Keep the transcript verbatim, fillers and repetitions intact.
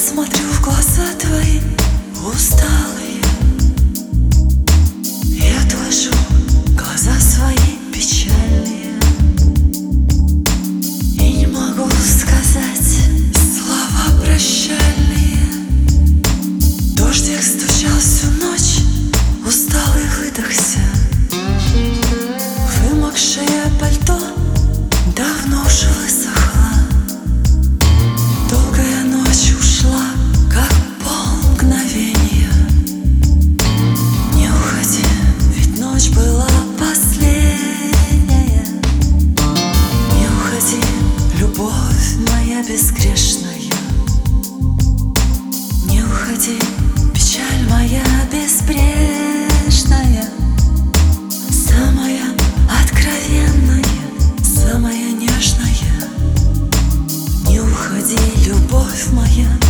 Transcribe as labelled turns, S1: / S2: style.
S1: смотрю в глаза твои усталые и отвожу глаза свои печальные, и не могу сказать слова прощальные. Дождик стучал всю ночь, усталый выдохся. Вымокшее пальто давно уже высохло. Долгая ночь ушла, как полмгновения. Не уходи, ведь ночь была последняя. Не уходи, любовь моя безгрешная. Не уходи, печаль моя безбрежная. Самая откровенная, самая нежная. Не уходи, любовь моя.